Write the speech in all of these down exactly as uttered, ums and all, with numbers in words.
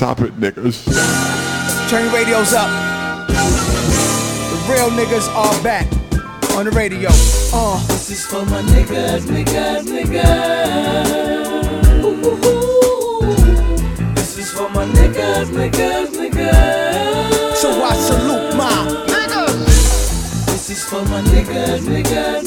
Top it, niggas. Turn your radios up. The real niggas are back on the radio. Uh. This is for my niggas, niggas, niggas. Ooh, ooh, ooh. This is for my niggas, niggas, niggas. So I salute my niggas. This is for my niggas, niggas,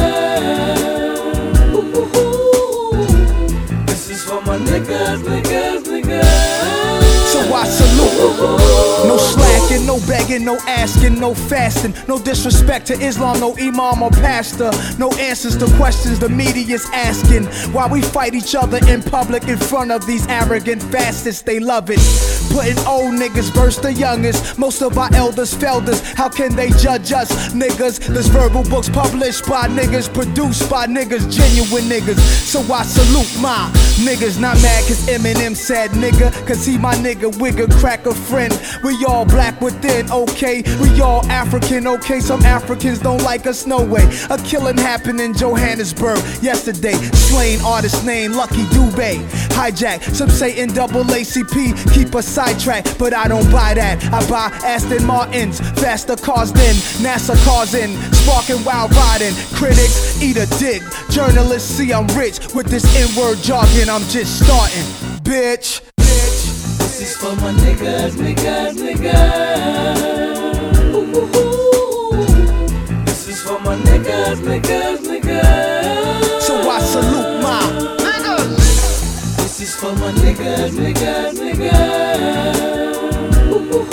niggas. Ooh, ooh, ooh. This is for my niggas, niggas, niggas. So I salute. No slacking, no begging, no asking, no fasting. No disrespect to Islam, no imam or pastor. No answers to questions the media's asking. Why we fight each other in public in front of these arrogant fascists, they love it. Putting old niggas versus the youngest. Most of our elders failed us. How can they judge us, niggas? There's verbal books published by niggas, produced by niggas, genuine niggas. So I salute my niggas. Not mad cause Eminem said nigga, cause he my nigga, wigger, crack a friend. We all black within, okay? We all African, okay? Some Africans don't like us, no way. A killing happened in Johannesburg yesterday. Slain artist named Lucky Dube. Hijack, some say N double A C P, keep us sidetracked, but I don't buy that. I buy Aston Martins, faster cars than NASA cars in, sparking while riding. Critics eat a dick, journalists see I'm rich. With this N-word jargon, I'm just starting, bitch. This is for my niggas, niggas, niggas. Ooh, ooh, ooh. This is for my niggas, niggas, niggas. So I salute my niggas. This is for my niggas, niggas, niggas. Ooh, ooh,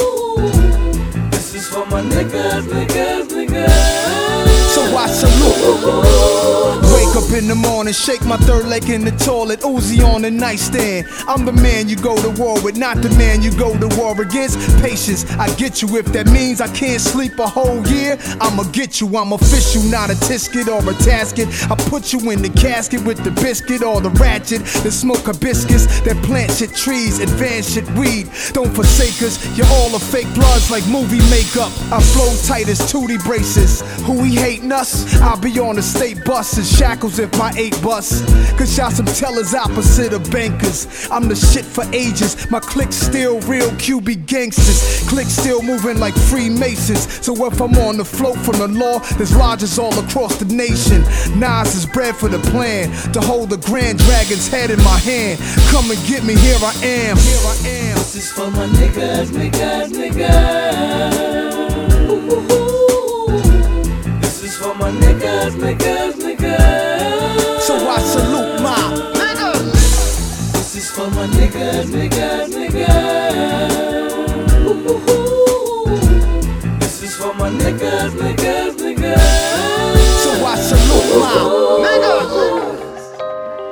ooh. This is for my niggas, niggas, niggas. So I salute. Wake up in the morning, shake my third leg in the toilet, Uzi on the nightstand. I'm the man you go to war with, not the man you go to war against. Patience, I get you. If that means I can't sleep a whole year, I'ma get you. I'm official, not a tisket or a tasket. I put you in the casket with the biscuit or the ratchet. The smoke hibiscus that plant shit trees, advance shit weed. Don't forsake us, you're all a fake bloods like movie makeup. I flow tight as Tootie braces. Who we hating us? I'll be on the state buses, shackles if my eight bus. Cause y'all some tellers opposite of bankers. I'm the shit for ages, my clique still real Q B gangsters. Clique still moving like Freemasons. So if I'm on the float from the law, there's lodges all across the nation. Nas is bred for the plan, to hold the Grand Dragon's head in my hand. Come and get me, here I am, here I am. This is for my niggas, niggas, niggas. Ooh, ooh, ooh. This is for my niggas, niggas, niggas. So I salute my niggas. This is for my niggas, niggas, niggas. Ooh, ooh, ooh. This is for my niggas, niggas, niggas. So I salute.